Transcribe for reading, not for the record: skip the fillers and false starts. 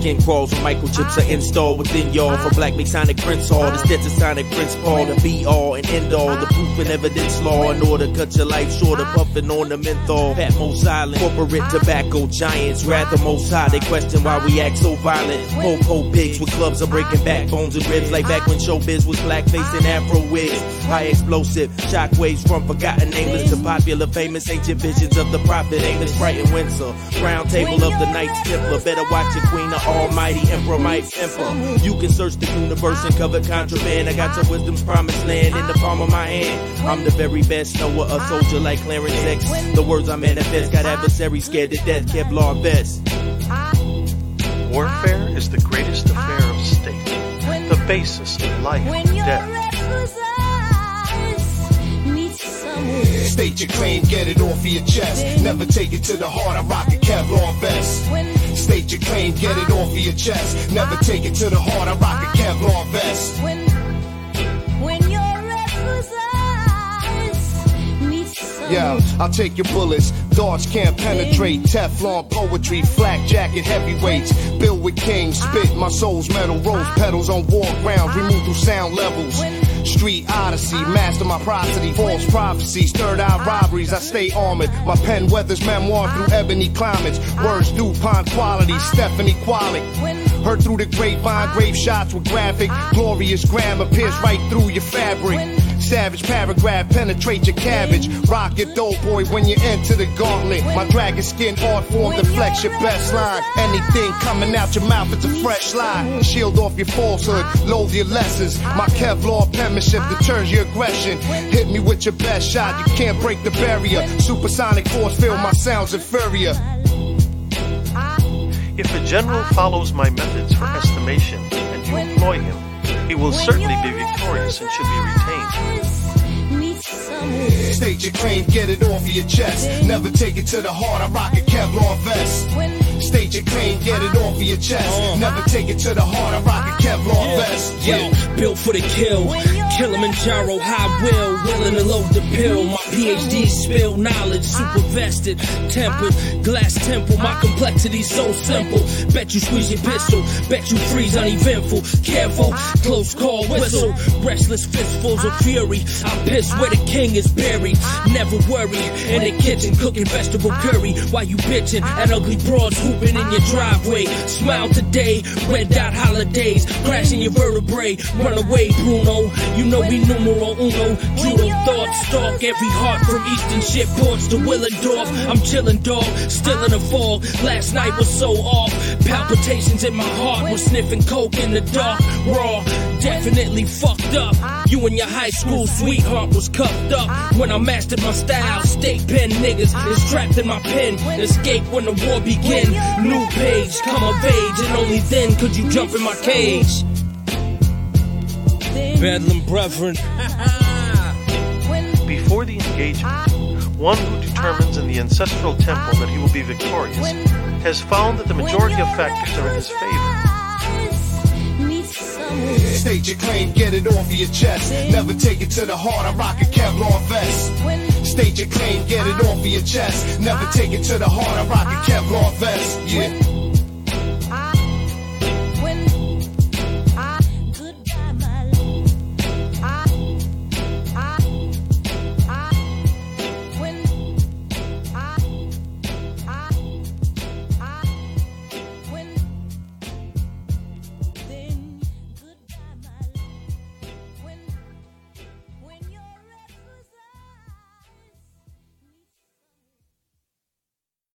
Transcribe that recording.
skin crawls when microchips are installed within y'all. From Black Masonic Prince Hall to Stetsasonic Prince Paul, to be all and end all, the proof and evidence law. In order to cut your life short of puffing on the menthol. Patmos Island, corporate tobacco giants, rather most high. They question why we act so violent. Po-po pigs with clubs are breaking backbones and ribs, like back when showbiz was blackface and afro wigs. High explosive shockwaves from forgotten nameless to popular famous ancient visions of the prophet Amos, Bright and Windsor. Round table of the Knights Templar. Better watch your queen, the almighty emperor might temper. You can search the universe and cover contraband. I got your wisdom's promised land in the palm of my hand. I'm the very best knower, a soldier like Clarence X. The words I manifest got adversaries scared to death. Kevlar vest. Warfare is the greatest affair of state, the basis of life and death. State your claim, get it off of your chest. Never take it to the heart, I rock a Kevlar vest. State your claim, get it off of your chest. Never take it to the heart, I rock a Kevlar vest. When your restless eyes meet sun. Yeah, I'll take your bullets. Darts can't penetrate. Teflon poetry, flak jacket heavyweights. Built with kings, spit my soul's metal. Rose petals on war grounds, remove through sound levels. Street odyssey, master my prosody, false prophecies, third eye robberies, I stay armored. My pen weathers memoir through ebony climates. Words DuPont quality, Stephanie Quality. Heard through the grapevine, grave shots with graphic. Glorious grammar, pierce right through your fabric. Savage paragraph, penetrate your cabbage. Rock your dope boy when you enter the gauntlet. My dragon skin art form deflects your best line. Anything coming out your mouth, it's a fresh lie. Shield off your falsehood, loathe your lessons. My Kevlar penmanship deters your aggression. Hit me with your best shot, you can't break the barrier. Supersonic force field, my sound's inferior. If a general follows my methods for estimation and you employ him, he will certainly be victorious and should be retained. State your claim, get it off of your chest. Never take it to the heart, I rock a Kevlar vest. State your claim, get it off of your chest. Never take it to the heart, I rock a Kevlar vest. Yo, built for the kill. Kilimanjaro, high will, willing to load the pill. My PhD spill knowledge, super vested, tempered, glass temple. My complexity's so simple. Bet you squeeze your pistol, bet you freeze uneventful. Careful, close call whistle. Restless fistfuls of fury. I piss where the king is buried. Never worry, in the kitchen cooking vegetable curry. While you bitching at ugly broads hooping in your driveway. Smile today, red dot holidays. Crashing your vertebrae, run away Bruno. You know we numero uno. Judo thoughts stalk every heart from eastern shipports to Willendorf. I'm chillin' dog, still in the fog. Last night was so off. Palpitations in my heart was sniffing coke in the dark. Raw, definitely fucked up. You and your high school sweetheart was cuffed up. When I mastered my style, state pen niggas is trapped in my pen. Escape when the war begin. New page, come of age, and only then could you jump in my cage. Bedlam brethren. Before the engagement, one who determines in the ancestral temple that he will be victorious has found that the majority of factors are in his favor. State your claim, get it off of your chest. Never take it to the heart, I rock a Kevlar vest. State your claim, get it off of your chest. Never take it to the heart, I rock a Kevlar vest. Yeah.